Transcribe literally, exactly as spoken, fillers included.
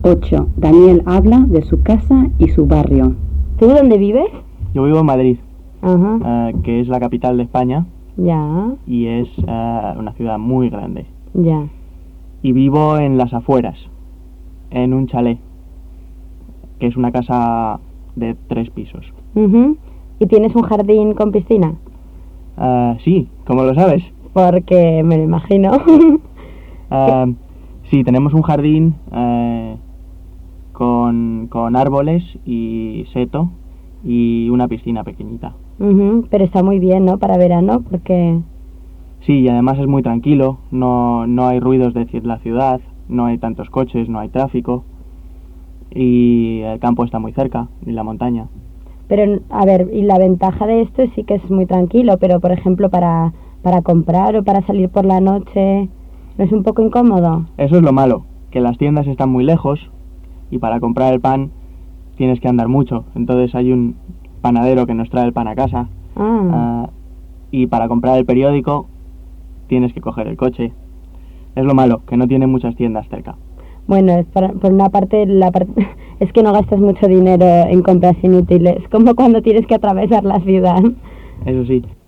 ocho. Daniel habla de su casa y su barrio. ¿Tú dónde vives? Yo vivo en Madrid, Ajá. uh, que es la capital de España. Ya. Y es uh, una ciudad muy grande. Ya. Y vivo en las afueras, en un chalet, que es una casa de tres pisos. Uh-huh. ¿Y tienes un jardín con piscina? Uh, sí, ¿cómo lo sabes? Porque me lo imagino. uh, sí, tenemos un jardín uh, con, con árboles y seto y una piscina pequeñita. Uh-huh. Pero está muy bien, ¿no? Para verano, porque... Sí, y además es muy tranquilo, no, no hay ruidos de la ciudad, no hay tantos coches, no hay tráfico y el campo está muy cerca, y la montaña. Pero, a ver, y la ventaja de esto sí que es muy tranquilo, pero por ejemplo para, para comprar o para salir por la noche, ¿no es un poco incómodo? Eso es lo malo, que las tiendas están muy lejos y para comprar el pan tienes que andar mucho, entonces hay un panadero que nos trae el pan a casa Ah. uh, y para comprar el periódico tienes que coger el coche. Es lo malo, que no tiene muchas tiendas cerca. Bueno, es por, por una parte, la part... es que no gastas mucho dinero en compras inútiles, como cuando tienes que atravesar la ciudad. Eso sí.